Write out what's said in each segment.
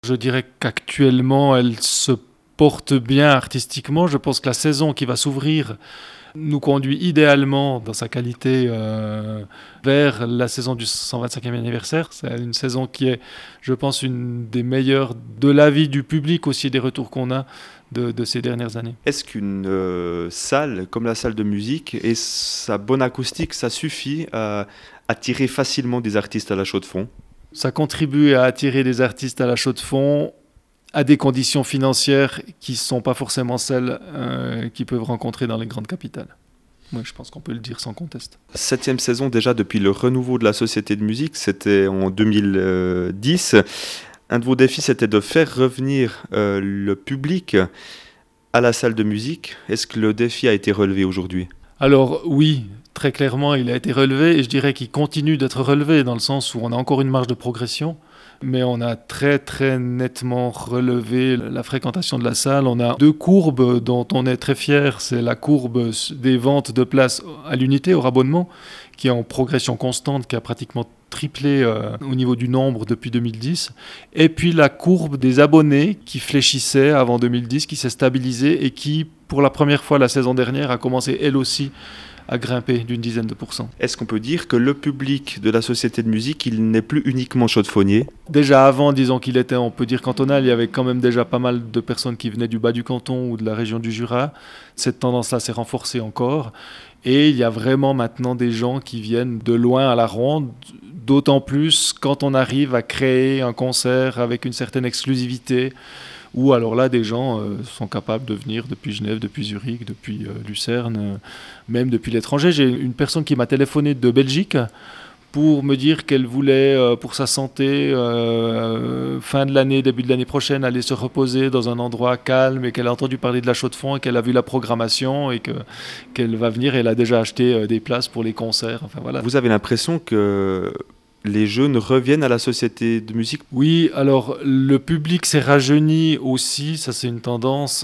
Je dirais qu'actuellement, elle se porte bien artistiquement. Je pense que la saison qui va s'ouvrir nous conduit idéalement dans sa qualité vers la saison du 125e anniversaire. C'est une saison qui est, je pense, une des meilleures de l'avis du public, aussi des retours qu'on a de ces dernières années. Est-ce qu'une salle comme la salle de musique et sa bonne acoustique, ça suffit à attirer facilement des artistes à la Chaux-de-Fonds? Ça contribue à attirer des artistes à la Chaux-de-Fonds à des conditions financières qui ne sont pas forcément celles qu'ils peuvent rencontrer dans les grandes capitales. Oui, je pense qu'on peut le dire sans conteste. 7e saison déjà depuis le renouveau de la Société de musique, c'était en 2010. Un de vos défis, c'était de faire revenir le public à la salle de musique. Est-ce que le défi a été relevé aujourd'hui? Alors oui, très clairement, il a été relevé et je dirais qu'il continue d'être relevé dans le sens où on a encore une marge de progression. Mais on a très très nettement relevé la fréquentation de la salle. On a deux courbes dont on est très fier. C'est la courbe des ventes de places à l'unité, au rabonnement, qui est en progression constante, qui a pratiquement triplé au niveau du nombre depuis 2010. Et puis la courbe des abonnés qui fléchissait avant 2010, qui s'est stabilisée et qui, pour la première fois la saison dernière, a commencé elle aussi à grimper d'une dizaine de pourcents. Est-ce qu'on peut dire que le public de la Société de musique, il n'est plus uniquement chaux-de-fonnier? Déjà avant, disons qu'il était, on peut dire cantonal, il y avait quand même déjà pas mal de personnes qui venaient du bas du canton ou de la région du Jura. Cette tendance-là s'est renforcée encore. Et il y a vraiment maintenant des gens qui viennent de loin à la ronde, d'autant plus quand on arrive à créer un concert avec une certaine exclusivité, où alors là, des gens sont capables de venir depuis Genève, depuis Zurich, depuis Lucerne, même depuis l'étranger. J'ai une personne qui m'a téléphoné de Belgique pour me dire qu'elle voulait, pour sa santé, fin de l'année, début de l'année prochaine, aller se reposer dans un endroit calme et qu'elle a entendu parler de la Chaux-de-Fonds et qu'elle a vu la programmation et qu'elle va venir. Elle a déjà acheté des places pour les concerts. Enfin, voilà. Vous avez l'impression que les jeunes reviennent à la Société de musique? Oui, alors le public s'est rajeuni aussi, ça c'est une tendance,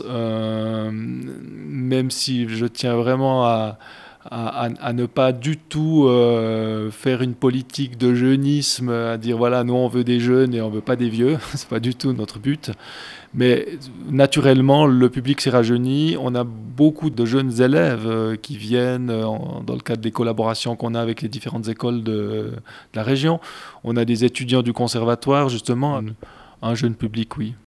même si je tiens vraiment à ne pas du tout faire une politique de jeunisme, à dire voilà, nous on veut des jeunes et on veut pas des vieux, c'est pas du tout notre but. Mais naturellement, le public s'est rajeuni. On a beaucoup de jeunes élèves qui viennent dans le cadre des collaborations qu'on a avec les différentes écoles de la région. On a des étudiants du conservatoire, justement, un jeune public, oui.